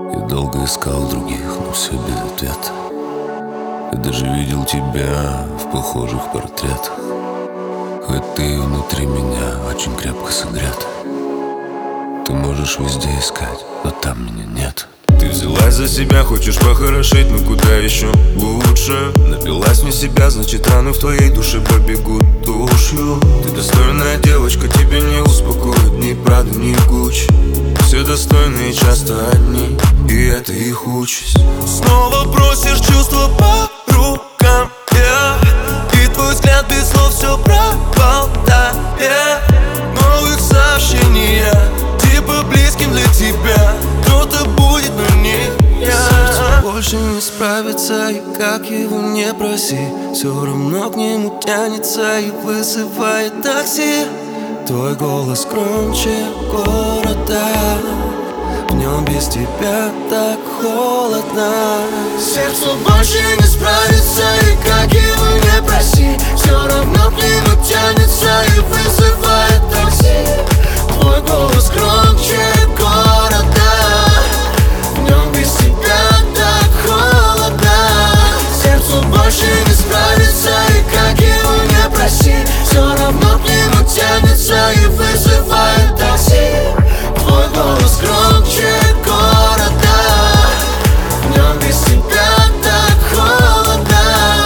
Я долго искал других, но все без ответа. Я даже видел тебя в похожих портретах. Хоть ты внутри меня очень крепко согрет. Ты можешь везде искать, но там меня нет. Ты взялась за себя, хочешь похорошеть, но куда еще лучше? Напилась не себя, значит раны в твоей душе побегут тушью. Ты достойная девочка, тебя не успокоит ни Прада, ни Гуччи. Все достойные часто одни, и это их участь. Снова просишь чувства по рукам, и твой взгляд без слов все проболтает. Новых сообщения, типа близким для тебя кто-то будет, но не я. Сердце больше не справится, и как его не проси, все равно к нему тянется и вызывает такси. Твой голос громче города, в нем без тебя так холодно. Сердце больше не справится, и как его не проси, все равно к нему тянется и вызывает такси. Твой голос громче города, в нем без тебя так холодно. Сердце больше не справится, и как его не проси, все равно к нему тянется и вызывает такси. Твой голос громче города, в нем без тебя так холодно.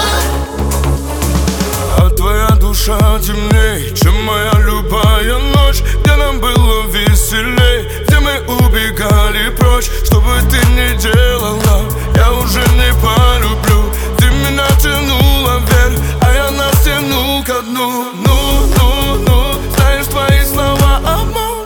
А твоя душа темней, чем моя любая ночь, где нам было веселей, где мы убегали прочь. Что бы ты ни делала, я уже не полюблю. Ты меня тянула вверх, а я нас тянул ко дну. Знаешь, твои слова обман.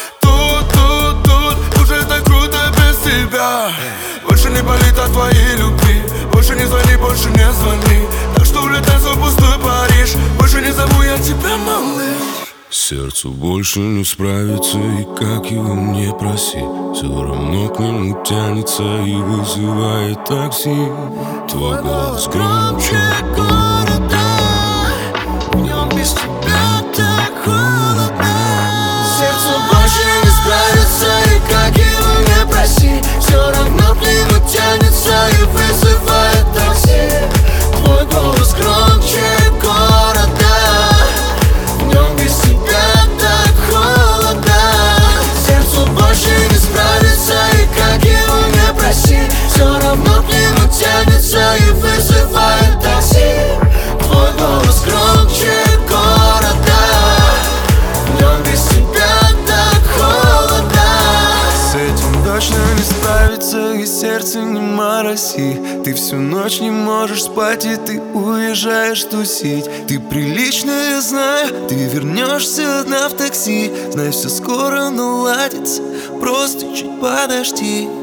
Тут уже так круто без тебя. Больше не болит от твоей любви, больше не звони, больше не звони. Так что улетай в пустой Париж, больше не зову я тебя, малыш. Сердцу больше не справится, и как его не проси, все равно к нему тянется и вызывает такси. Твой голос громче города, в нем без тебя так холодно. Сердце больше не справится, и как его не проси, все равно к нему тянется и вызывает такси. Твой голос громче города, в нем без тебя так холодно. Сердце больше не справится, и как его не проси, все равно к нему тянется и вызывает такси. Твой голос громче города, в нем без тебя так холодно. С этим точно не справится, и сердце не мороси. Ты всю ночь не можешь спать, и ты уезжаешь тусить. Ты приличная, знаю, ты вернешься одна в такси. Знай, все скоро наладится, просто чуть подожди.